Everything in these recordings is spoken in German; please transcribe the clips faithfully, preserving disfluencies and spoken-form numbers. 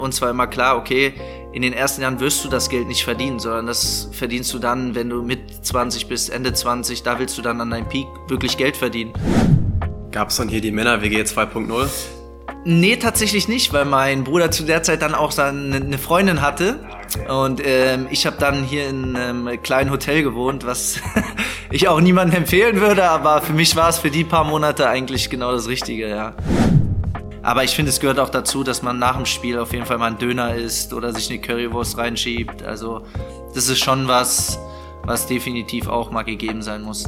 Uns war immer klar, okay, in den ersten Jahren wirst du das Geld nicht verdienen, sondern das verdienst du dann, wenn du mit zwanzig bist, Ende zwanzig, da willst du dann an deinem Peak wirklich Geld verdienen. Gab es dann hier die Männer-W G zwei Punkt null? Nee, tatsächlich nicht, weil mein Bruder zu der Zeit dann auch eine Freundin hatte. Und ähm, ich habe dann hier in einem kleinen Hotel gewohnt, was ich auch niemandem empfehlen würde, aber für mich war es für die paar Monate eigentlich genau das Richtige, ja. Aber ich finde, es gehört auch dazu, dass man nach dem Spiel auf jeden Fall mal einen Döner isst oder sich eine Currywurst reinschiebt. Also das ist schon was, was definitiv auch mal gegeben sein muss.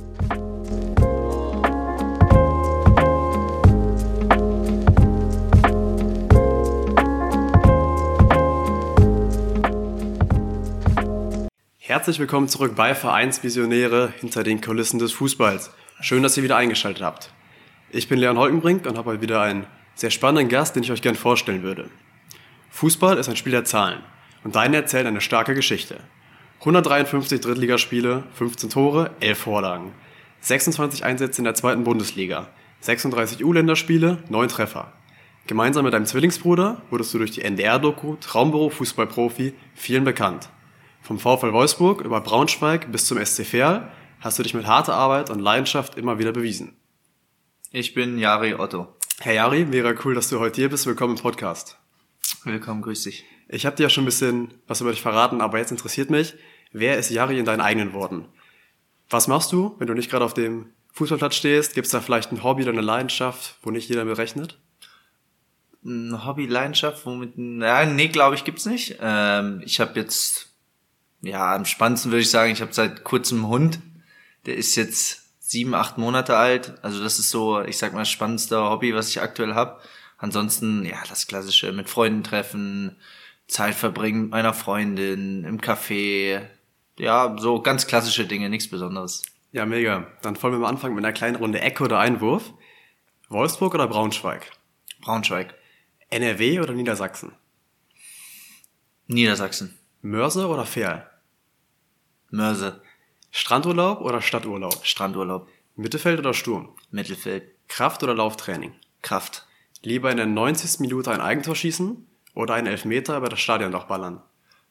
Herzlich willkommen zurück bei Vereinsvisionäre hinter den Kulissen des Fußballs. Schön, dass ihr wieder eingeschaltet habt. Ich bin Leon Holkenbrink und habe heute wieder einen sehr spannenden Gast, den ich euch gerne vorstellen würde. Fußball ist ein Spiel der Zahlen und deine erzählt eine starke Geschichte. hundertdreiundfünfzig Drittligaspiele, fünfzehn Tore, elf Vorlagen. sechsundzwanzig Einsätze in der zweiten Bundesliga, sechsunddreißig U-Länderspiele, neun Treffer. Gemeinsam mit deinem Zwillingsbruder wurdest du durch die N D R-Doku Traumberuf Fußballprofi vielen bekannt. Vom VfL Wolfsburg über Braunschweig bis zum S C Verl hast du dich mit harter Arbeit und Leidenschaft immer wieder bewiesen. Ich bin Jari Otto. Herr Jari, wäre cool, dass du heute hier bist. Willkommen im Podcast. Willkommen, grüß dich. Ich habe dir ja schon ein bisschen was über dich verraten, aber jetzt interessiert mich, wer ist Jari in deinen eigenen Worten? Was machst du, wenn du nicht gerade auf dem Fußballplatz stehst? Gibt es da vielleicht ein Hobby oder eine Leidenschaft, wo nicht jeder mit rechnet? Ein Hobby, Leidenschaft, womit... Ja, nee, glaube ich, gibt's nicht. Ähm, ich habe jetzt... Ja, am spannendsten würde ich sagen, ich habe seit kurzem einen Hund. Der ist jetzt sieben, acht Monate alt. Also das ist so, ich sag mal, das spannendste Hobby, was ich aktuell habe. Ansonsten, ja, das Klassische, mit Freunden treffen, Zeit verbringen mit meiner Freundin, im Café. Ja, so ganz klassische Dinge, nichts Besonderes. Ja, mega. Dann wollen wir mal anfangen mit einer kleinen Runde Ecke oder Einwurf. Wolfsburg oder Braunschweig? Braunschweig. N R W oder Niedersachsen? Niedersachsen. Mörse oder Verl? Mörse. Strandurlaub oder Stadturlaub? Strandurlaub. Mittelfeld oder Sturm? Mittelfeld. Kraft oder Lauftraining? Kraft. Lieber in der neunzigsten Minute ein Eigentor schießen oder einen Elfmeter über das Stadiondach ballern?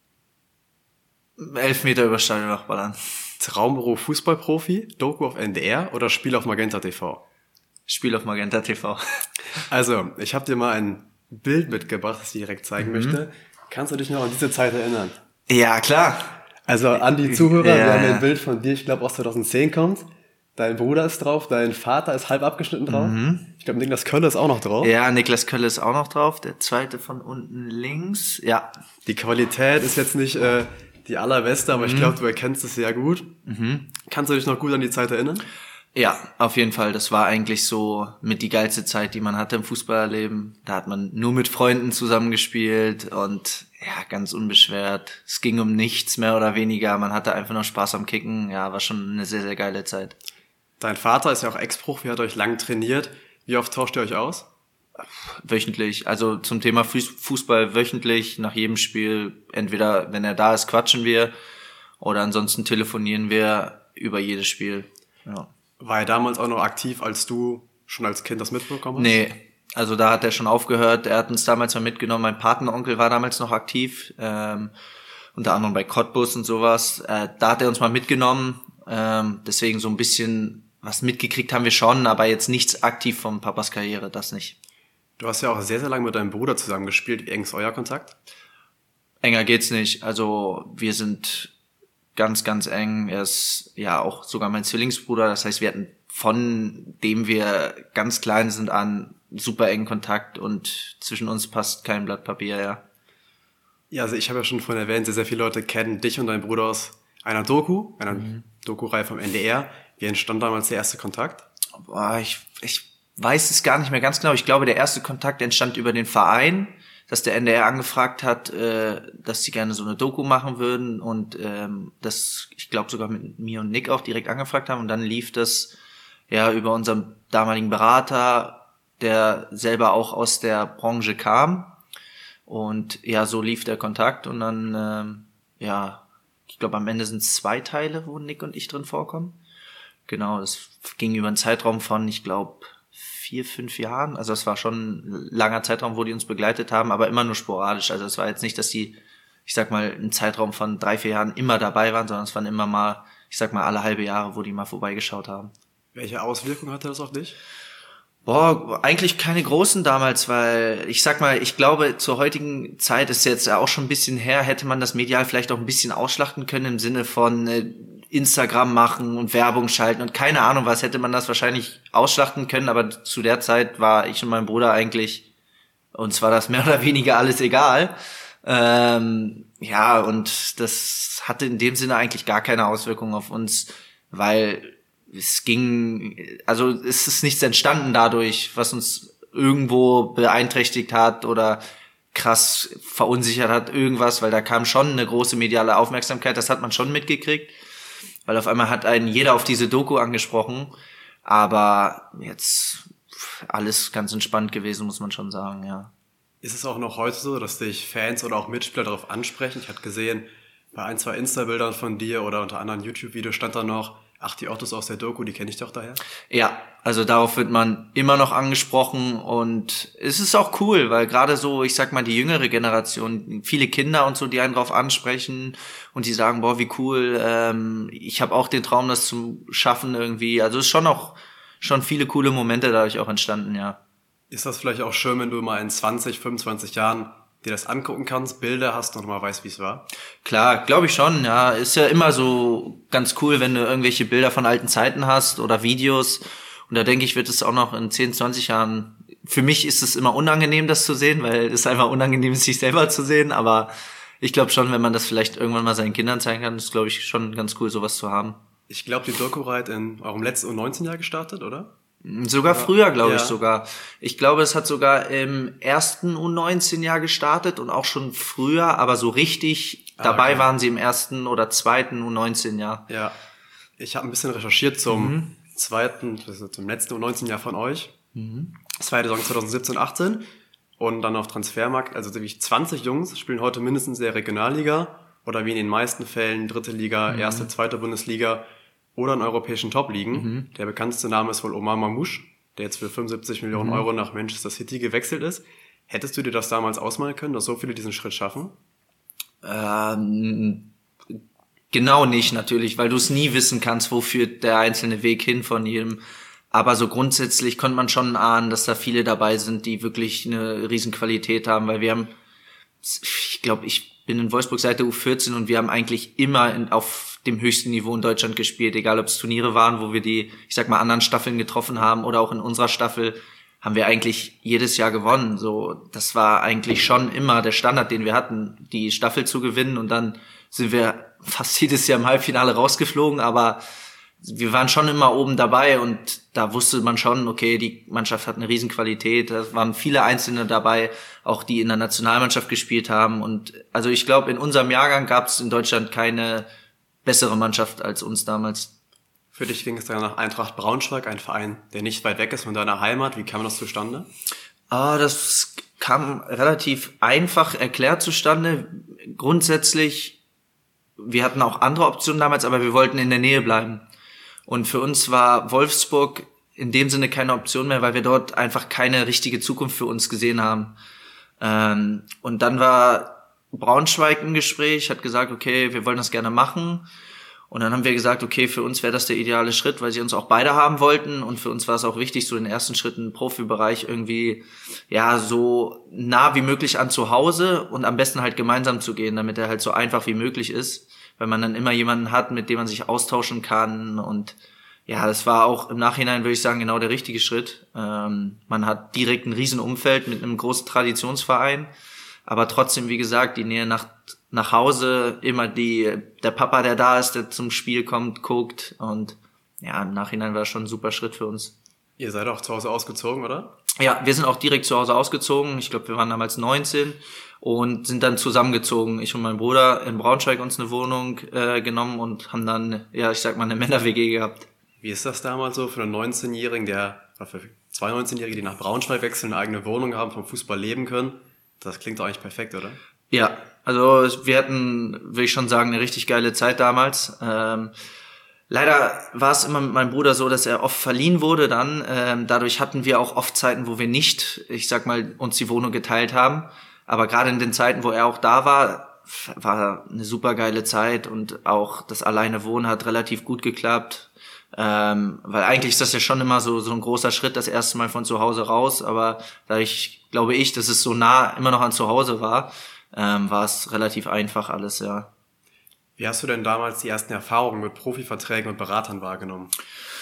Elfmeter über das Stadiondach ballern. Traumberuf Fußballprofi, Doku auf N D R oder Spiel auf Magenta T V? Spiel auf Magenta T V. Also, ich habe dir mal ein Bild mitgebracht, das ich dir direkt zeigen mhm. möchte. Kannst du dich noch an diese Zeit erinnern? Ja, klar. Also an die Zuhörer, ja. wir haben ein Bild von dir, ich glaube aus zweitausendzehn kommt. Dein Bruder ist drauf, dein Vater ist halb abgeschnitten drauf. Mhm. Ich glaube, Niklas Kölle ist auch noch drauf. Ja, Niklas Kölle ist auch noch drauf. Der zweite von unten links. Ja. Die Qualität ist jetzt nicht äh, die allerbeste, aber mhm. ich glaube, du erkennst es sehr gut. Mhm. Kannst du dich noch gut an die Zeit erinnern? Ja, auf jeden Fall. Das war eigentlich so mit die geilste Zeit, die man hatte im Fußballerleben. Da hat man nur mit Freunden zusammengespielt und ja, ganz unbeschwert. Es ging um nichts mehr oder weniger. Man hatte einfach nur Spaß am Kicken. Ja, war schon eine sehr, sehr geile Zeit. Dein Vater ist ja auch Ex-Profi, hat euch lang trainiert. Wie oft tauscht ihr euch aus? Wöchentlich. Also zum Thema Fußball wöchentlich, nach jedem Spiel. Entweder, wenn er da ist, quatschen wir oder ansonsten telefonieren wir über jedes Spiel. Ja. War er damals auch noch aktiv, als du schon als Kind das mitbekommen hast? Nee, also da hat er schon aufgehört. Er hat uns damals mal mitgenommen. Mein Patenonkel war damals noch aktiv, ähm, unter anderem bei Cottbus und sowas. Äh, da hat er uns mal mitgenommen. Ähm, deswegen so ein bisschen was mitgekriegt haben wir schon, aber jetzt nichts aktiv von Papas Karriere, das nicht. Du hast ja auch sehr, sehr lange mit deinem Bruder zusammengespielt. Wie eng ist euer Kontakt? Enger geht's nicht. Also wir sind ganz, ganz eng. Er ist ja auch sogar mein Zwillingsbruder. Das heißt, wir hatten von dem wir ganz klein sind an super engen Kontakt und zwischen uns passt kein Blatt Papier, ja. Ja, also ich habe ja schon vorhin erwähnt, sehr, sehr viele Leute kennen dich und deinen Bruder aus einer Doku, einer mhm. Doku-Reihe vom N D R. Wie entstand damals der erste Kontakt? Boah, ich, ich weiß es gar nicht mehr ganz genau. Ich glaube, der erste Kontakt entstand über den Verein, dass der N D R angefragt hat, äh, dass sie gerne so eine Doku machen würden und ähm, das, ich glaube, sogar mit mir und Nick auch direkt angefragt haben und dann lief das ja über unseren damaligen Berater, der selber auch aus der Branche kam und ja, so lief der Kontakt und dann, ähm, ja, ich glaube, am Ende sind es zwei Teile, wo Nick und ich drin vorkommen. Genau, das ging über einen Zeitraum von, ich glaube, vier, fünf Jahren. Also das war schon ein langer Zeitraum, wo die uns begleitet haben, aber immer nur sporadisch. Also es war jetzt nicht, dass die, ich sag mal, einen Zeitraum von drei, vier Jahren immer dabei waren, sondern es waren immer mal, ich sag mal, alle halbe Jahre, wo die mal vorbeigeschaut haben. Welche Auswirkungen hatte das auf dich? Boah, eigentlich keine großen damals, weil ich sag mal, ich glaube, zur heutigen Zeit ist jetzt auch schon ein bisschen her, hätte man das medial vielleicht auch ein bisschen ausschlachten können im Sinne von äh, Instagram machen und Werbung schalten und keine Ahnung was, hätte man das wahrscheinlich ausschlachten können, aber zu der Zeit war ich und mein Bruder eigentlich, uns war das mehr oder weniger alles egal. Ähm, ja, und das hatte in dem Sinne eigentlich gar keine Auswirkung auf uns, weil es ging, also es ist nichts entstanden dadurch, was uns irgendwo beeinträchtigt hat oder krass verunsichert hat, irgendwas, weil da kam schon eine große mediale Aufmerksamkeit, das hat man schon mitgekriegt, weil auf einmal hat einen jeder auf diese Doku angesprochen, aber jetzt alles ganz entspannt gewesen, muss man schon sagen, ja. Ist es auch noch heute so, dass dich Fans oder auch Mitspieler darauf ansprechen? Ich hatte gesehen, bei ein, zwei Insta-Bildern von dir oder unter anderem YouTube-Videos stand da noch, ach, die Ottos aus der Doku, die kenne ich doch daher. Ja, also darauf wird man immer noch angesprochen und es ist auch cool, weil gerade so, ich sag mal, die jüngere Generation, viele Kinder und so, die einen drauf ansprechen und die sagen, boah, wie cool, ähm, ich habe auch den Traum, das zu schaffen irgendwie. Also es ist schon auch schon viele coole Momente dadurch auch entstanden, ja. Ist das vielleicht auch schön, wenn du mal in zwanzig, fünfundzwanzig Jahren dir das angucken kannst, Bilder hast und mal weißt, wie es war? Klar, glaube ich schon, ja. Ist ja immer so ganz cool, wenn du irgendwelche Bilder von alten Zeiten hast oder Videos. Und da denke ich, wird es auch noch in zehn, zwanzig Jahren, für mich ist es immer unangenehm, das zu sehen, weil es einfach unangenehm ist, sich selber zu sehen. Aber ich glaube schon, wenn man das vielleicht irgendwann mal seinen Kindern zeigen kann, ist, glaube ich, schon ganz cool, sowas zu haben. Ich glaube, die Doku hat in eurem letzten U neunzehn-Jahr gestartet, oder? Sogar ja, früher, glaube ja. ich sogar. Ich glaube, es hat sogar im ersten U neunzehn-Jahr gestartet und auch schon früher, aber so richtig ah, dabei okay. waren sie im ersten oder zweiten U neunzehn-Jahr. Ja, ich habe ein bisschen recherchiert zum mhm. zweiten, also zum letzten U neunzehn-Jahr von euch. Mhm. Zweite Saison zwanzig siebzehn achtzehn und dann auf Transfermarkt, also wirklich zwanzig Jungs spielen heute mindestens in der Regionalliga oder wie in den meisten Fällen dritte Liga, mhm. erste, zweite Bundesliga oder in europäischen Top-Ligen. Mhm. Der bekannteste Name ist wohl Omar Mamouche, der jetzt für fünfundsiebzig Millionen mhm. Euro nach Manchester City gewechselt ist. Hättest du dir das damals ausmalen können, dass so viele diesen Schritt schaffen? Ähm, genau nicht natürlich, weil du es nie wissen kannst, wo führt der einzelne Weg hin von jedem. Aber so grundsätzlich konnte man schon ahnen, dass da viele dabei sind, die wirklich eine Riesenqualität haben, weil wir haben, ich glaube, ich bin in Wolfsburg seit der U vierzehn und wir haben eigentlich immer in, auf dem höchsten Niveau in Deutschland gespielt, egal ob es Turniere waren, wo wir die, ich sag mal, anderen Staffeln getroffen haben oder auch in unserer Staffel haben wir eigentlich jedes Jahr gewonnen. So, das war eigentlich schon immer der Standard, den wir hatten, die Staffel zu gewinnen und dann sind wir fast jedes Jahr im Halbfinale rausgeflogen, aber wir waren schon immer oben dabei und da wusste man schon, okay, die Mannschaft hat eine Riesenqualität, da waren viele Einzelne dabei, auch die in der Nationalmannschaft gespielt haben und also ich glaube, in unserem Jahrgang gab es in Deutschland keine bessere Mannschaft als uns damals. Für dich ging es dann nach Eintracht Braunschweig, ein Verein, der nicht weit weg ist von deiner Heimat. Wie kam das zustande? Ah, das kam relativ einfach erklärt zustande. Grundsätzlich, wir hatten auch andere Optionen damals, aber wir wollten in der Nähe bleiben. Und für uns war Wolfsburg in dem Sinne keine Option mehr, weil wir dort einfach keine richtige Zukunft für uns gesehen haben. Ähm, und dann war Braunschweig im Gespräch, hat gesagt, okay, wir wollen das gerne machen. Und dann haben wir gesagt, okay, für uns wäre das der ideale Schritt, weil sie uns auch beide haben wollten. Und für uns war es auch wichtig, so den ersten Schritt im Profibereich irgendwie, ja, so nah wie möglich an zu Hause und am besten halt gemeinsam zu gehen, damit er halt so einfach wie möglich ist, weil man dann immer jemanden hat, mit dem man sich austauschen kann. Und ja, das war auch im Nachhinein, würde ich sagen, genau der richtige Schritt. Ähm, man hat direkt ein Riesenumfeld mit einem großen Traditionsverein. Aber trotzdem, wie gesagt, die Nähe nach nach Hause, immer die der Papa, der da ist, der zum Spiel kommt, guckt und ja, im Nachhinein war das schon ein super Schritt für uns. Ihr seid auch zu Hause ausgezogen, oder? Ja, wir sind auch direkt zu Hause ausgezogen. Ich glaube, wir waren damals neunzehn und sind dann zusammengezogen. Ich und mein Bruder in Braunschweig uns eine Wohnung äh, genommen und haben dann, ja, ich sag mal, eine Männer-W G gehabt. Wie ist das damals so für einen neunzehnjährigen, der, für zwei neunzehnjährige, die nach Braunschweig wechseln, eine eigene Wohnung haben, vom Fußball leben können? Das klingt doch eigentlich perfekt, oder? Ja, also wir hatten, will ich schon sagen, eine richtig geile Zeit damals. Ähm, Leider war es immer mit meinem Bruder so, dass er oft verliehen wurde dann. Ähm, dadurch hatten wir auch oft Zeiten, wo wir nicht, ich sag mal, uns die Wohnung geteilt haben. Aber gerade in den Zeiten, wo er auch da war, war eine super geile Zeit und auch das alleine Wohnen hat relativ gut geklappt. Ähm, weil eigentlich ist das ja schon immer so so ein großer Schritt, das erste Mal von zu Hause raus. Aber dadurch glaube ich, dass es so nah immer noch an zu Hause war, ähm, war es relativ einfach alles, ja. Wie hast du denn damals die ersten Erfahrungen mit Profiverträgen und Beratern wahrgenommen?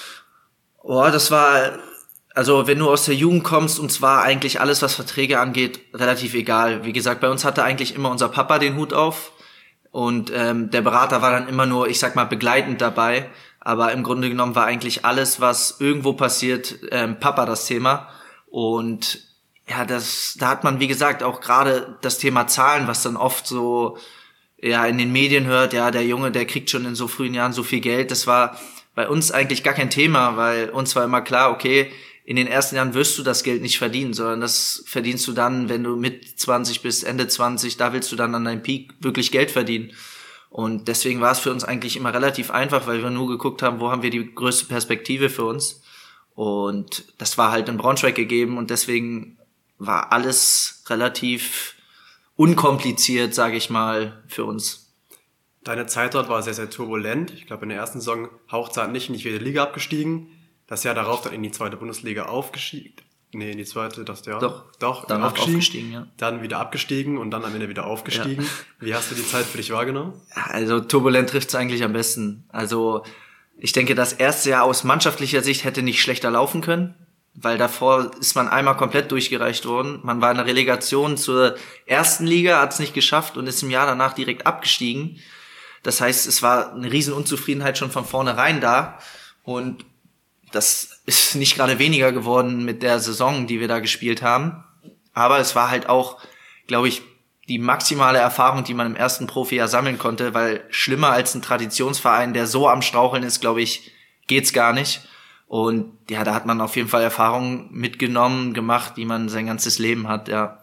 Oh, das war, also wenn du aus der Jugend kommst, uns war eigentlich alles, was Verträge angeht, relativ egal. Wie gesagt, bei uns hatte eigentlich immer unser Papa den Hut auf und ähm, der Berater war dann immer nur, ich sag mal, begleitend dabei. Aber im Grunde genommen war eigentlich alles, was irgendwo passiert, ähm, Papa das Thema. Und ja, das, da hat man, wie gesagt, auch gerade das Thema Zahlen, was dann oft so ja in den Medien hört, ja, der Junge, der kriegt schon in so frühen Jahren so viel Geld. Das war bei uns eigentlich gar kein Thema, weil uns war immer klar, okay, in den ersten Jahren wirst du das Geld nicht verdienen, sondern das verdienst du dann, wenn du mit zwanzig bist, Ende zwanzig, da willst du dann an deinem Peak wirklich Geld verdienen. Und deswegen war es für uns eigentlich immer relativ einfach, weil wir nur geguckt haben, wo haben wir die größte Perspektive für uns. Und das war halt in Braunschweig gegeben und deswegen war alles relativ unkompliziert, sage ich mal, für uns. Deine Zeit dort war sehr, sehr turbulent. Ich glaube, in der ersten Saison hauchzart nicht in die vierte Liga abgestiegen. Das Jahr darauf dann in die zweite Bundesliga aufgestiegen. Nee, in die zweite, das Jahr. Doch, Doch dann aufgestiegen. aufgestiegen ja. Dann wieder abgestiegen und dann am Ende wieder aufgestiegen. Ja. Wie hast du die Zeit für dich wahrgenommen? Also turbulent trifft es eigentlich am besten. Also ich denke, das erste Jahr aus mannschaftlicher Sicht hätte nicht schlechter laufen können. Weil davor ist man einmal komplett durchgereicht worden. Man war in der Relegation zur ersten Liga, hat es nicht geschafft und ist im Jahr danach direkt abgestiegen. Das heißt, es war eine riesen Unzufriedenheit schon von vornherein da. Und das ist nicht gerade weniger geworden mit der Saison, die wir da gespielt haben. Aber es war halt auch, glaube ich, die maximale Erfahrung, die man im ersten Profijahr sammeln konnte. Weil schlimmer als ein Traditionsverein, der so am Straucheln ist, glaube ich, geht's gar nicht. Und ja, da hat man auf jeden Fall Erfahrungen mitgenommen, gemacht, die man sein ganzes Leben hat, ja.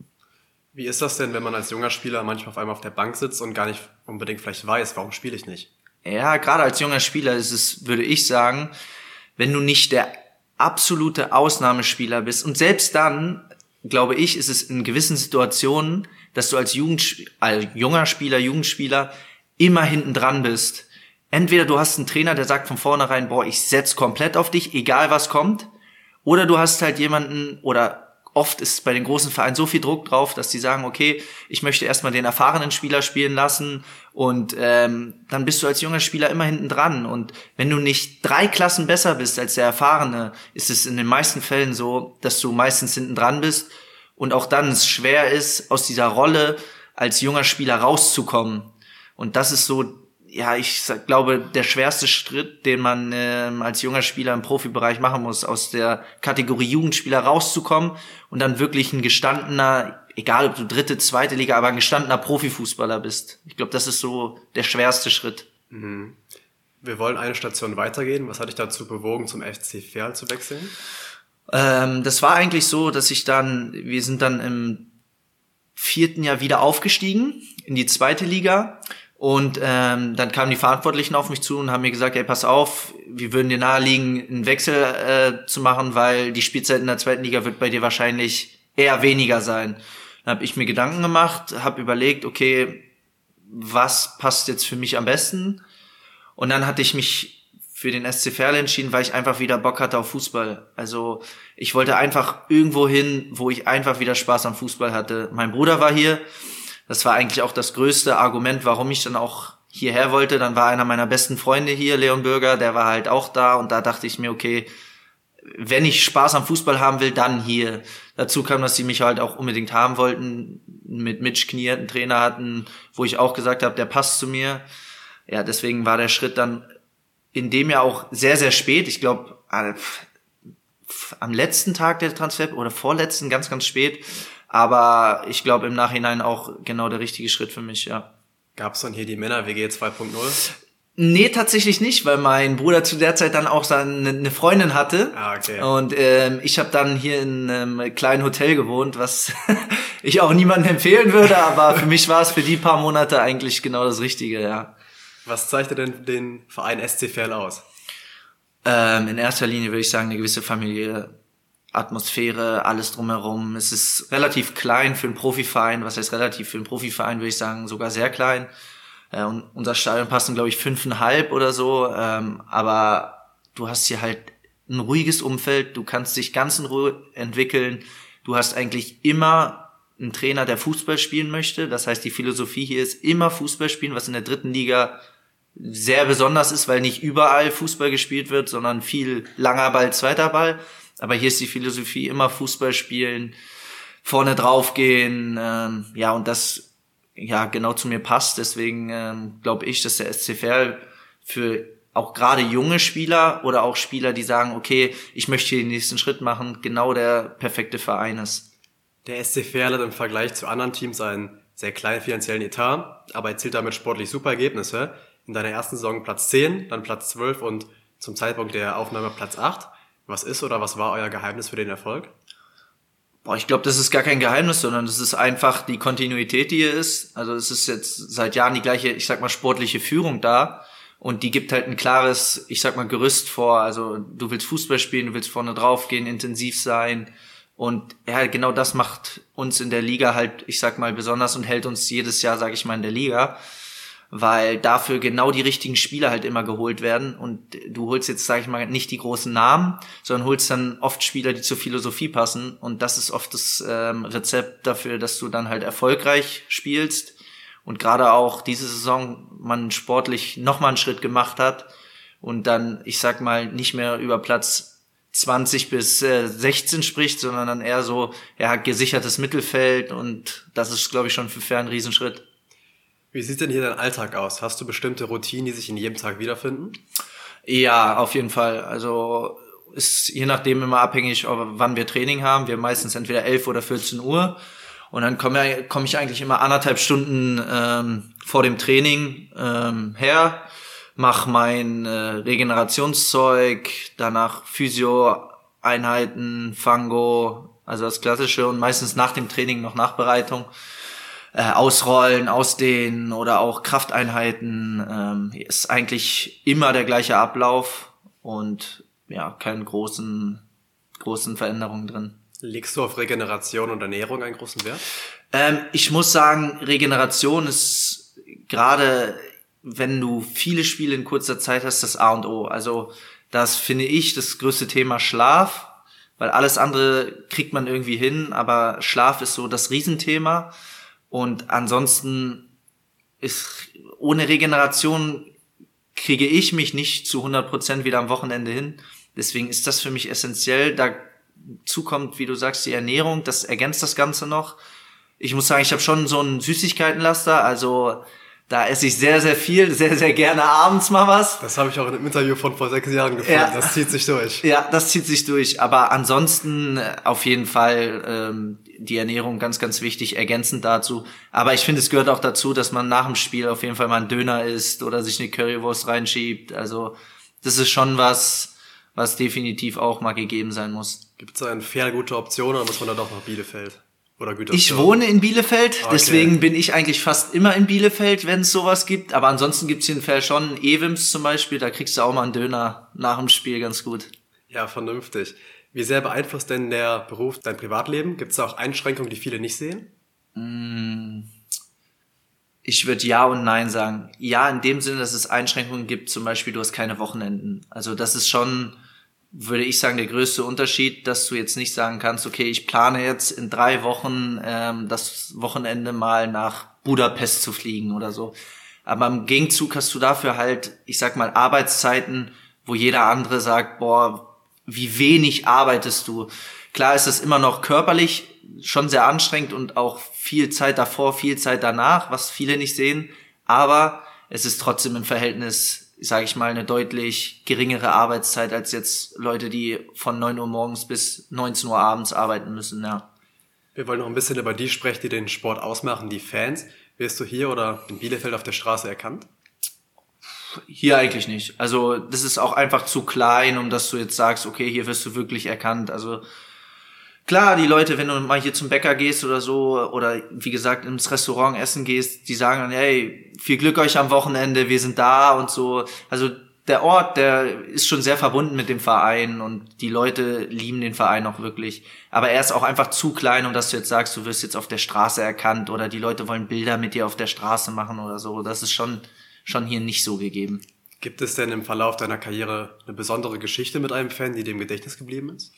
Wie ist das denn, wenn man als junger Spieler manchmal auf einmal auf der Bank sitzt und gar nicht unbedingt vielleicht weiß, warum spiele ich nicht? Ja, gerade als junger Spieler ist es, würde ich sagen, wenn du nicht der absolute Ausnahmespieler bist und selbst dann, glaube ich, ist es in gewissen Situationen, dass du als, Jugend, als junger Spieler, Jugendspieler immer hinten dran bist. Entweder du hast einen Trainer, der sagt von vornherein, boah, ich setz komplett auf dich, egal was kommt. Oder du hast halt jemanden, oder oft ist bei den großen Vereinen so viel Druck drauf, dass die sagen, okay, ich möchte erstmal den erfahrenen Spieler spielen lassen. Und ähm, dann bist du als junger Spieler immer hinten dran. Und wenn du nicht drei Klassen besser bist als der Erfahrene, ist es in den meisten Fällen so, dass du meistens hinten dran bist. Und auch dann es schwer ist, aus dieser Rolle als junger Spieler rauszukommen. Und das ist so, ja, ich sag, glaube, der schwerste Schritt, den man ähm, als junger Spieler im Profibereich machen muss, aus der Kategorie Jugendspieler rauszukommen und dann wirklich ein gestandener, egal ob du dritte, zweite Liga, aber ein gestandener Profifußballer bist. Ich glaube, das ist so der schwerste Schritt. Mhm. Wir wollen eine Station weitergehen. Was hat dich dazu bewogen, zum F C Verl zu wechseln? Ähm, das war eigentlich so, dass ich dann, wir sind dann im vierten Jahr wieder aufgestiegen in die zweite Liga. Und ähm, dann kamen die Verantwortlichen auf mich zu und haben mir gesagt, ey, pass auf, wir würden dir naheliegen, einen Wechsel äh, zu machen, weil die Spielzeit in der zweiten Liga wird bei dir wahrscheinlich eher weniger sein. Dann habe ich mir Gedanken gemacht, habe überlegt, okay, was passt jetzt für mich am besten? Und dann hatte ich mich für den S C Verl entschieden, weil ich einfach wieder Bock hatte auf Fußball. Also ich wollte einfach irgendwo hin, wo ich einfach wieder Spaß am Fußball hatte. Mein Bruder war hier. Das war eigentlich auch das größte Argument, warum ich dann auch hierher wollte. Dann war einer meiner besten Freunde hier, Leon Bürger, der war halt auch da. Und da dachte ich mir, okay, wenn ich Spaß am Fußball haben will, dann hier. Dazu kam, dass sie mich halt auch unbedingt haben wollten, mit Mitch Knier einen Trainer hatten, wo ich auch gesagt habe, der passt zu mir. Ja, deswegen war der Schritt dann in dem Jahr auch sehr, sehr spät. Ich glaube, am letzten Tag der Transfer oder vorletzten, ganz, ganz spät. Aber ich glaube im Nachhinein auch genau der richtige Schritt für mich, ja. Gab es dann hier die Männer-W G zwei Punkt null? Nee, tatsächlich nicht, weil mein Bruder zu der Zeit dann auch seine, eine Freundin hatte. Ah, okay. Und ähm, ich habe dann hier in einem kleinen Hotel gewohnt, was ich auch niemandem empfehlen würde, aber für mich war es für die paar Monate eigentlich genau das Richtige, ja. Was zeichnet denn den Verein S C Verl aus? Ähm, in erster Linie würde ich sagen, eine gewisse Familie, Atmosphäre, alles drumherum. Es ist relativ klein für einen Profiverein. Was heißt relativ für einen Profiverein, würde ich sagen, sogar sehr klein. Äh, und unser Stadion passen, glaube ich, fünfeinhalb oder so. Ähm, aber du hast hier halt ein ruhiges Umfeld. Du kannst dich ganz in Ruhe entwickeln. Du hast eigentlich immer einen Trainer, der Fußball spielen möchte. Das heißt, die Philosophie hier ist immer Fußball spielen, was in der dritten Liga sehr besonders ist, weil nicht überall Fußball gespielt wird, sondern viel langer Ball, zweiter Ball. Aber hier ist die Philosophie immer Fußball spielen, vorne draufgehen, ähm, ja, und das ja genau zu mir passt. Deswegen ähm, glaube ich, dass der S C Verl für auch gerade junge Spieler oder auch Spieler, die sagen, okay, ich möchte hier den nächsten Schritt machen, genau der perfekte Verein ist. Der S C Verl hat im Vergleich zu anderen Teams einen sehr kleinen finanziellen Etat, aber erzielt damit sportlich super Ergebnisse. In deiner ersten Saison Platz zehn, dann Platz zwölf und zum Zeitpunkt der Aufnahme Platz acht. Was ist oder was war euer Geheimnis für den Erfolg? Boah, ich glaube, das ist gar kein Geheimnis, sondern das ist einfach die Kontinuität, die hier ist. Also es ist jetzt seit Jahren die gleiche, ich sag mal, sportliche Führung da. Und die gibt halt ein klares, ich sag mal, Gerüst vor. Also du willst Fußball spielen, du willst vorne drauf gehen, intensiv sein. Und ja, genau das macht uns in der Liga halt, ich sag mal, besonders und hält uns jedes Jahr, sag ich mal, in der Liga. Weil dafür genau die richtigen Spieler halt immer geholt werden. Und du holst jetzt, sag ich mal, nicht die großen Namen, sondern holst dann oft Spieler, die zur Philosophie passen. Und das ist oft das ähm, Rezept dafür, dass du dann halt erfolgreich spielst. Und gerade auch diese Saison man sportlich nochmal einen Schritt gemacht hat. Und dann, ich sag mal, nicht mehr über Platz zwanzig bis sechzehn spricht, sondern dann eher so, ja, gesichertes Mittelfeld. Und das ist, glaube ich, schon für Fair ein Riesenschritt. Wie sieht denn hier dein Alltag aus? Hast du bestimmte Routinen, die sich in jedem Tag wiederfinden? Ja, auf jeden Fall. Also ist je nachdem immer abhängig, wann wir Training haben. Wir haben meistens entweder elf oder vierzehn Uhr. Und dann komme komm ich eigentlich immer anderthalb Stunden ähm, vor dem Training ähm, her, mache mein äh, Regenerationszeug, danach Physio-Einheiten, Fango, also das Klassische und meistens nach dem Training noch Nachbereitung. Äh, ausrollen, ausdehnen oder auch Krafteinheiten, ähm, ist eigentlich immer der gleiche Ablauf und ja, keine großen großen Veränderungen drin. Legst du auf Regeneration und Ernährung einen großen Wert? Ähm, ich muss sagen, Regeneration ist gerade, wenn du viele Spiele in kurzer Zeit hast, das A und O. Also das finde ich das größte Thema Schlaf, weil alles andere kriegt man irgendwie hin, aber Schlaf ist so das Riesenthema. Und ansonsten ist, ohne Regeneration kriege ich mich nicht zu hundert Prozent wieder am Wochenende hin. Deswegen ist das für mich essentiell. Dazu kommt, wie du sagst, die Ernährung. Das ergänzt das Ganze noch. Ich muss sagen, ich habe schon so einen Süßigkeitenlaster. Also da esse ich sehr, sehr viel, sehr, sehr gerne abends mal was. Das habe ich auch in einem Interview von vor sechs Jahren gefunden. Ja. Das zieht sich durch. Ja, das zieht sich durch. Aber ansonsten auf jeden Fall ähm, die Ernährung ganz, ganz wichtig, ergänzend dazu. Aber ich finde, es gehört auch dazu, dass man nach dem Spiel auf jeden Fall mal einen Döner isst oder sich eine Currywurst reinschiebt. Also das ist schon was, was definitiv auch mal gegeben sein muss. Gibt es da eine fair gute Option oder muss man dann doch nach Bielefeld? Oder Gütersloh? Ich wohne in Bielefeld, okay. Deswegen bin ich eigentlich fast immer in Bielefeld, wenn es sowas gibt. Aber ansonsten gibt's hier in Verl schon Ewims zum Beispiel, da kriegst du auch mal einen Döner nach dem Spiel ganz gut. Ja, vernünftig. Wie sehr beeinflusst denn der Beruf dein Privatleben? Gibt's da auch Einschränkungen, die viele nicht sehen? Ich würde ja und nein sagen. Ja, in dem Sinne, dass es Einschränkungen gibt, zum Beispiel du hast keine Wochenenden. Also das ist schon, würde ich sagen, der größte Unterschied, dass du jetzt nicht sagen kannst, okay, ich plane jetzt in drei Wochen ähm, das Wochenende mal nach Budapest zu fliegen oder so. Aber im Gegenzug hast du dafür halt, ich sag mal, Arbeitszeiten, wo jeder andere sagt, boah, wie wenig arbeitest du. Klar ist es immer noch körperlich schon sehr anstrengend und auch viel Zeit davor, viel Zeit danach, was viele nicht sehen. Aber es ist trotzdem im Verhältnis, sage ich mal, eine deutlich geringere Arbeitszeit als jetzt Leute, die von neun Uhr morgens bis neunzehn Uhr abends arbeiten müssen, ja. Wir wollen noch ein bisschen über die sprechen, die den Sport ausmachen, die Fans. Wirst du hier oder in Bielefeld auf der Straße erkannt? Hier eigentlich nicht. Also das ist auch einfach zu klein, um dass du jetzt sagst, okay, hier wirst du wirklich erkannt. Also klar, die Leute, wenn du mal hier zum Bäcker gehst oder so, oder wie gesagt ins Restaurant essen gehst, die sagen dann, hey, viel Glück euch am Wochenende, wir sind da und so. Also der Ort, der ist schon sehr verbunden mit dem Verein und die Leute lieben den Verein auch wirklich. Aber er ist auch einfach zu klein, um dass du jetzt sagst, du wirst jetzt auf der Straße erkannt oder die Leute wollen Bilder mit dir auf der Straße machen oder so. Das ist schon, schon hier nicht so gegeben. Gibt es denn im Verlauf deiner Karriere eine besondere Geschichte mit einem Fan, die dir im Gedächtnis geblieben ist?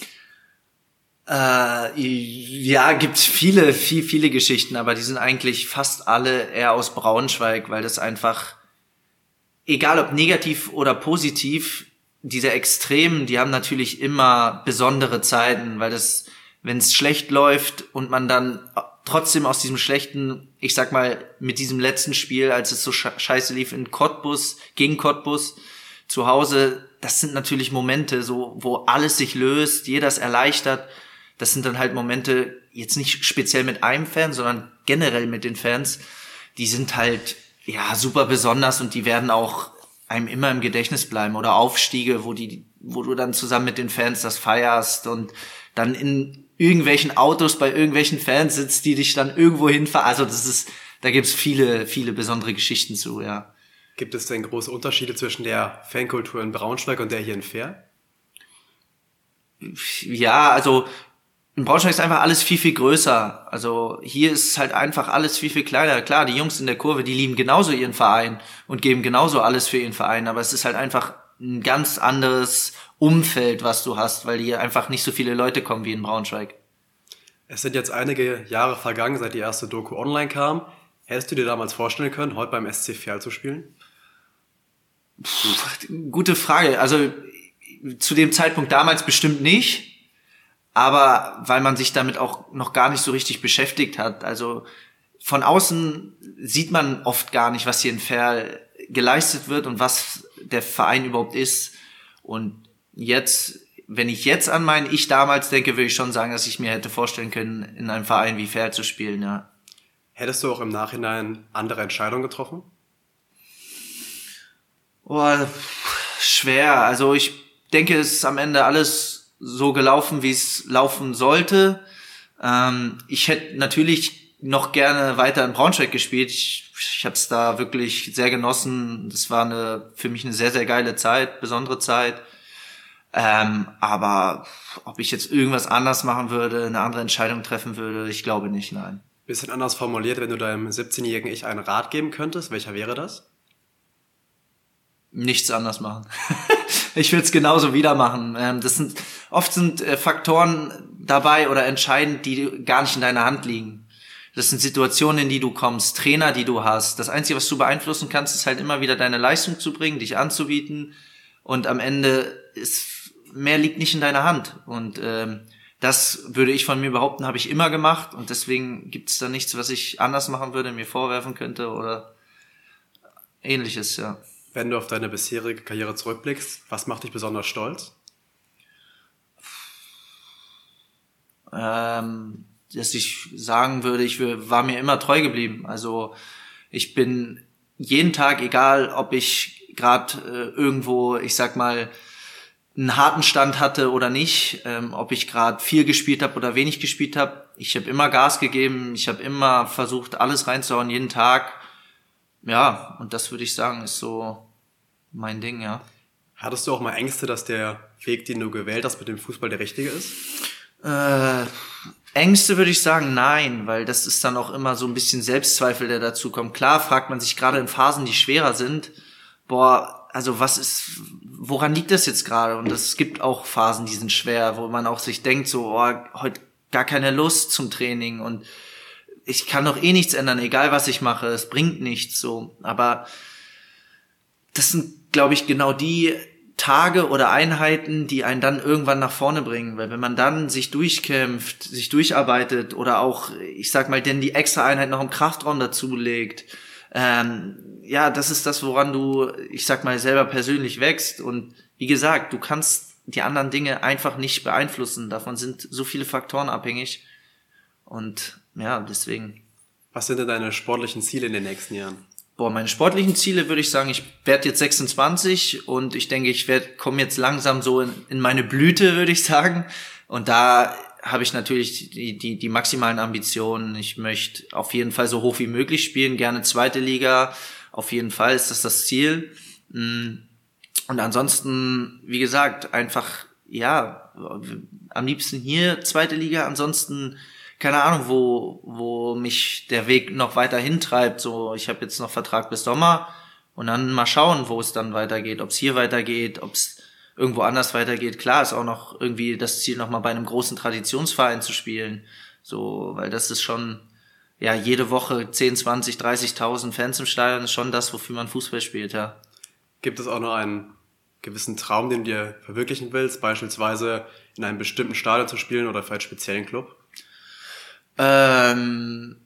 Äh, ja, gibt's viele, viel, viele Geschichten, aber die sind eigentlich fast alle eher aus Braunschweig, weil das einfach, egal ob negativ oder positiv, diese Extremen, die haben natürlich immer besondere Zeiten, weil das, wenn es schlecht läuft und man dann trotzdem aus diesem schlechten, ich sag mal, mit diesem letzten Spiel, als es so scheiße lief in Cottbus, gegen Cottbus, zu Hause, das sind natürlich Momente, so, wo alles sich löst, jeder ist erleichtert. Das sind dann halt Momente, jetzt nicht speziell mit einem Fan, sondern generell mit den Fans, die sind halt, ja, super besonders und die werden auch einem immer im Gedächtnis bleiben. Oder Aufstiege, wo die, wo du dann zusammen mit den Fans das feierst und dann in irgendwelchen Autos bei irgendwelchen Fans sitzt, die dich dann irgendwo hinfahren. Also das ist, da gibt's viele, viele besondere Geschichten zu, ja. Gibt es denn große Unterschiede zwischen der Fankultur in Braunschweig und der hier in Veer? Ja, also in Braunschweig ist einfach alles viel, viel größer. Also hier ist halt einfach alles viel, viel kleiner. Klar, die Jungs in der Kurve, die lieben genauso ihren Verein und geben genauso alles für ihren Verein. Aber es ist halt einfach ein ganz anderes Umfeld, was du hast, weil hier einfach nicht so viele Leute kommen wie in Braunschweig. Es sind jetzt einige Jahre vergangen, seit die erste Doku online kam. Hättest du dir damals vorstellen können, heute beim S C Verl zu spielen? Puh, gute Frage. Also zu dem Zeitpunkt damals bestimmt nicht. Aber weil man sich damit auch noch gar nicht so richtig beschäftigt hat. Also von außen sieht man oft gar nicht, was hier in Verl geleistet wird und was der Verein überhaupt ist. Und jetzt, wenn ich jetzt an meinen Ich damals denke, würde ich schon sagen, dass ich mir hätte vorstellen können, in einem Verein wie Verl zu spielen, ja. Hättest du auch im Nachhinein andere Entscheidungen getroffen? Boah, schwer. Also ich denke, es ist am Ende alles so gelaufen, wie es laufen sollte. Ähm, ich hätte natürlich noch gerne weiter in Braunschweig gespielt. Ich, ich habe es da wirklich sehr genossen. Das war eine für mich eine sehr, sehr geile Zeit, besondere Zeit. Ähm, aber ob ich jetzt irgendwas anders machen würde, eine andere Entscheidung treffen würde, ich glaube nicht, nein. Bisschen anders formuliert, wenn du deinem siebzehnjährigen Ich einen Rat geben könntest, welcher wäre das? Nichts anders machen. Ich würde es genauso wieder machen. Ähm, das sind oft sind äh, Faktoren dabei oder entscheidend, die gar nicht in deiner Hand liegen. Das sind Situationen, in die du kommst, Trainer, die du hast. Das Einzige, was du beeinflussen kannst, ist halt immer wieder deine Leistung zu bringen, dich anzubieten. Und am Ende ist mehr liegt nicht in deiner Hand. Und ähm, das würde ich von mir behaupten, habe ich immer gemacht. Und deswegen gibt es da nichts, was ich anders machen würde, mir vorwerfen könnte oder Ähnliches, ja. Wenn du auf deine bisherige Karriere zurückblickst, was macht dich besonders stolz? Ähm, dass ich sagen würde, ich war mir immer treu geblieben. Also ich bin jeden Tag, egal ob ich gerade äh, irgendwo, ich sag mal, einen harten Stand hatte oder nicht, ähm, ob ich gerade viel gespielt habe oder wenig gespielt habe, ich habe immer Gas gegeben, ich habe immer versucht, alles reinzuhauen, jeden Tag. Ja, und das würde ich sagen, ist so mein Ding, ja. Hattest du auch mal Ängste, dass der Weg, den du gewählt hast mit dem Fußball, der richtige ist? Äh, Ängste würde ich sagen, nein, weil das ist dann auch immer so ein bisschen Selbstzweifel, der dazu kommt. Klar fragt man sich gerade in Phasen, die schwerer sind, boah, also was ist, woran liegt das jetzt gerade? Und es gibt auch Phasen, die sind schwer, wo man auch sich denkt, so, oh, heute gar keine Lust zum Training und ich kann doch eh nichts ändern, egal was ich mache, es bringt nichts, so. Aber das sind, glaube ich, genau die Tage oder Einheiten, die einen dann irgendwann nach vorne bringen. Weil wenn man dann sich durchkämpft, sich durcharbeitet oder auch, ich sag mal, denn die extra Einheit noch im Kraftraum dazulegt, ähm, ja, das ist das, woran du, ich sag mal, selber persönlich wächst. Und wie gesagt, du kannst die anderen Dinge einfach nicht beeinflussen. Davon sind so viele Faktoren abhängig. Und ja, deswegen. Was sind denn deine sportlichen Ziele in den nächsten Jahren? Boah, meine sportlichen Ziele würde ich sagen, ich werde jetzt sechsundzwanzig und ich denke, ich werde komme jetzt langsam so in, in meine Blüte, würde ich sagen. Und da habe ich natürlich die, die, die maximalen Ambitionen. Ich möchte auf jeden Fall so hoch wie möglich spielen, gerne zweite Liga. Auf jeden Fall ist das das Ziel. Und ansonsten, wie gesagt, einfach, ja, am liebsten hier zweite Liga. Ansonsten, keine Ahnung, wo, wo mich der Weg noch weiter hintreibt. So, ich habe jetzt noch Vertrag bis Sommer und dann mal schauen, wo es dann weitergeht. Ob es hier weitergeht, ob es irgendwo anders weitergeht. Klar ist auch noch irgendwie das Ziel, noch mal bei einem großen Traditionsverein zu spielen. So, weil das ist schon, ja, jede Woche zehn, zwanzig, dreißigtausend Fans im Stadion ist schon das, wofür man Fußball spielt, ja. Gibt es auch noch einen gewissen Traum, den du dir verwirklichen willst, beispielsweise in einem bestimmten Stadion zu spielen oder für einen speziellen Club? Ähm,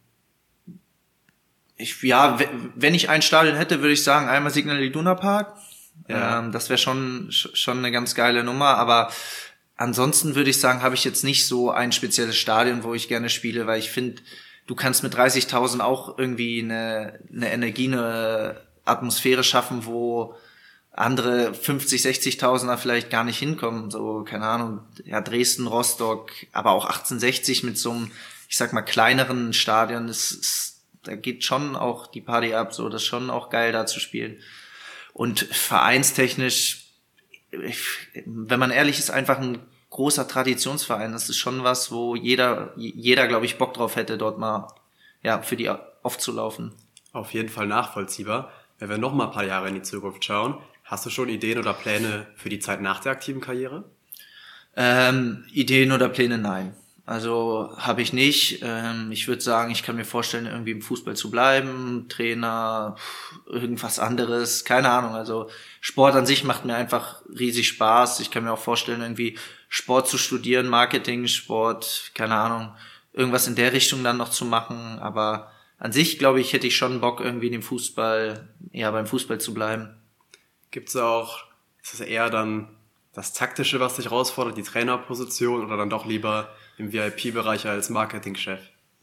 ich, ja, wenn ich ein Stadion hätte, würde ich sagen, einmal Signal Iduna Park. Ja. Ähm, das wäre schon schon eine ganz geile Nummer, aber ansonsten würde ich sagen, habe ich jetzt nicht so ein spezielles Stadion, wo ich gerne spiele, weil ich finde, du kannst mit dreißigtausend auch irgendwie eine, eine Energie, eine Atmosphäre schaffen, wo andere fünfzig, sechzigtausender vielleicht gar nicht hinkommen. So, keine Ahnung, ja, Dresden, Rostock, aber auch achtzehnhundertsechzig mit so einem, ich sag mal, kleineren Stadion, das ist, da geht schon auch die Party ab, so, das ist schon auch geil, da zu spielen. Und vereinstechnisch, ich, wenn man ehrlich ist, einfach ein großer Traditionsverein. Das ist schon was, wo jeder, jeder, glaube ich, Bock drauf hätte, dort mal, ja, für die aufzulaufen. Auf jeden Fall nachvollziehbar. Wenn wir noch mal ein paar Jahre in die Zukunft schauen, hast du schon Ideen oder Pläne für die Zeit nach der aktiven Karriere? Ähm, Ideen oder Pläne, nein. Also habe ich nicht. Ähm, ich würde sagen, ich kann mir vorstellen, irgendwie im Fußball zu bleiben, Trainer, irgendwas anderes, keine Ahnung. Also Sport an sich macht mir einfach riesig Spaß. Ich kann mir auch vorstellen, irgendwie Sport zu studieren, Marketing, Sport, keine Ahnung, irgendwas in der Richtung dann noch zu machen. Aber an sich, glaube ich, hätte ich schon Bock, irgendwie in dem Fußball, ja, beim Fußball zu bleiben. Gibt's auch, ist es eher dann das Taktische, was dich herausfordert, die Trainerposition, oder dann doch lieber im V I P-Bereich als Marketingchef?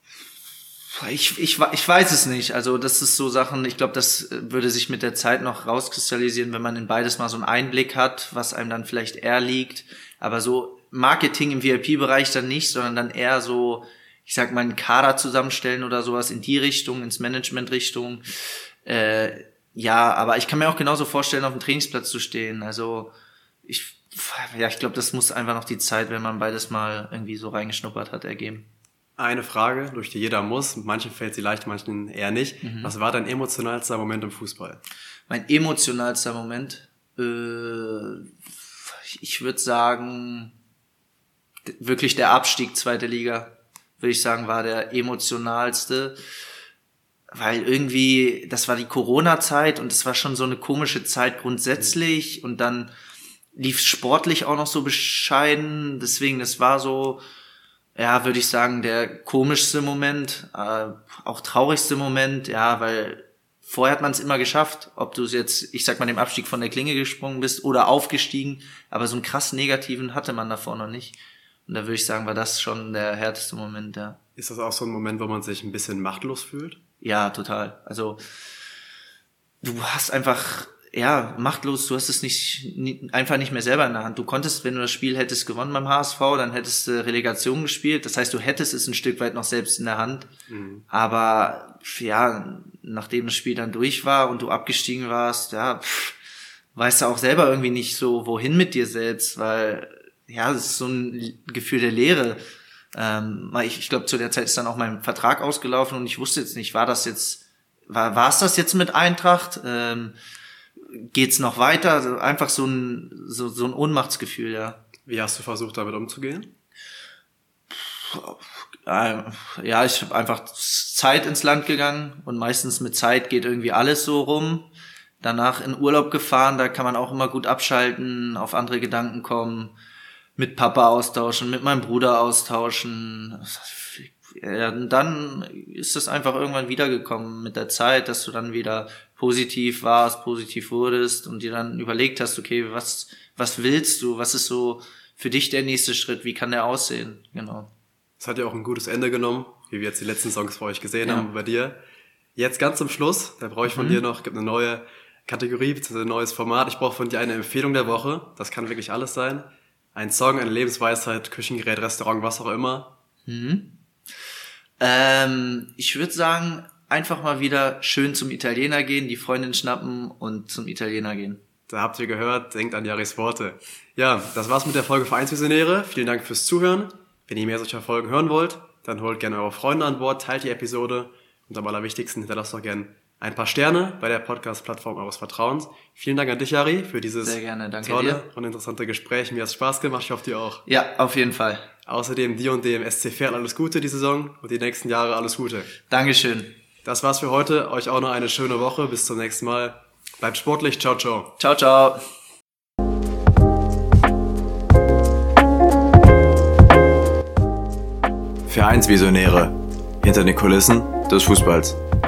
Ich, ich, ich weiß es nicht. Also das ist so Sachen, ich glaube, das würde sich mit der Zeit noch rauskristallisieren, wenn man in beides mal so einen Einblick hat, was einem dann vielleicht eher liegt. Aber so Marketing im V I P-Bereich dann nicht, sondern dann eher so, ich sag mal, einen Kader zusammenstellen oder sowas in die Richtung, ins Management-Richtung. Äh, ja, aber ich kann mir auch genauso vorstellen, auf dem Trainingsplatz zu stehen. Also ich Ja, ich glaube, das muss einfach noch die Zeit, wenn man beides mal irgendwie so reingeschnuppert hat, ergeben. Eine Frage, durch die jeder muss. Manchen fällt sie leicht, manchen eher nicht. Mhm. Was war dein emotionalster Moment im Fußball? Mein emotionalster Moment? Äh, ich würde sagen, wirklich der Abstieg zweite Liga, würde ich sagen, war der emotionalste. Weil irgendwie, das war die Corona-Zeit und es war schon so eine komische Zeit grundsätzlich. Mhm. Und dann lief sportlich auch noch so bescheiden, deswegen, das war so, ja, würde ich sagen, der komischste Moment, äh, auch traurigste Moment, ja, weil vorher hat man es immer geschafft, ob du es jetzt, ich sag mal, dem Abstieg von der Klinge gesprungen bist oder aufgestiegen, aber so einen krass negativen hatte man davor noch nicht. Und da würde ich sagen, war das schon der härteste Moment, ja. Ist das auch so ein Moment, wo man sich ein bisschen machtlos fühlt? Ja, total. Also, du hast einfach, ja, machtlos, du hast es nicht, nie, einfach nicht mehr selber in der Hand. Du konntest, wenn du das Spiel hättest gewonnen beim H S V, dann hättest du Relegation gespielt. Das heißt, du hättest es ein Stück weit noch selbst in der Hand. Mhm. Aber, ja, nachdem das Spiel dann durch war und du abgestiegen warst, ja, pff, weißt du auch selber irgendwie nicht so, wohin mit dir selbst, weil, ja, das ist so ein Gefühl der Leere. Ähm, ich ich glaube, zu der Zeit ist dann auch mein Vertrag ausgelaufen und ich wusste jetzt nicht, war das jetzt, war, war es das jetzt mit Eintracht? Ähm, geht's noch weiter? Also einfach so ein, so, so ein Ohnmachtsgefühl, ja. Wie hast du versucht, damit umzugehen? Ja, ich habe einfach Zeit ins Land gegangen und meistens mit Zeit geht irgendwie alles so rum. Danach in Urlaub gefahren, da kann man auch immer gut abschalten, auf andere Gedanken kommen, mit Papa austauschen, mit meinem Bruder austauschen. Ja, und dann ist es einfach irgendwann wiedergekommen mit der Zeit, dass du dann wieder positiv warst, positiv wurdest und dir dann überlegt hast, okay, was was willst du, was ist so für dich der nächste Schritt, wie kann der aussehen, genau. Es hat ja auch ein gutes Ende genommen, wie wir jetzt die letzten Songs bei euch gesehen ja. haben, bei dir. Jetzt ganz zum Schluss, da brauche ich von mhm. dir noch, gibt eine neue Kategorie, ein neues Format. Ich brauche von dir eine Empfehlung der Woche, das kann wirklich alles sein. Ein Song, eine Lebensweisheit, Küchengerät, Restaurant, was auch immer. Mhm. Ähm, ich würde sagen, einfach mal wieder schön zum Italiener gehen, die Freundin schnappen und zum Italiener gehen. Da habt ihr gehört, denkt an Jaris Worte. Ja, das war's mit der Folge Vereinsvisionäre. Vielen Dank fürs Zuhören. Wenn ihr mehr solcher Folgen hören wollt, dann holt gerne eure Freunde an Bord, teilt die Episode und am allerwichtigsten hinterlasst doch gerne ein paar Sterne bei der Podcast-Plattform eures Vertrauens. Vielen Dank an dich, Jari, für dieses Sehr gerne, danke tolle dir. und interessante Gespräch. Mir hat es Spaß gemacht, ich hoffe dir auch. Ja, auf jeden Fall. Außerdem dir und dem S C Verl alles Gute die Saison und die nächsten Jahre alles Gute. Dankeschön. Das war's für heute. Euch auch noch eine schöne Woche. Bis zum nächsten Mal. Bleibt sportlich. Ciao, ciao. Ciao, ciao. Vereinsvisionäre. Hinter den Kulissen des Fußballs.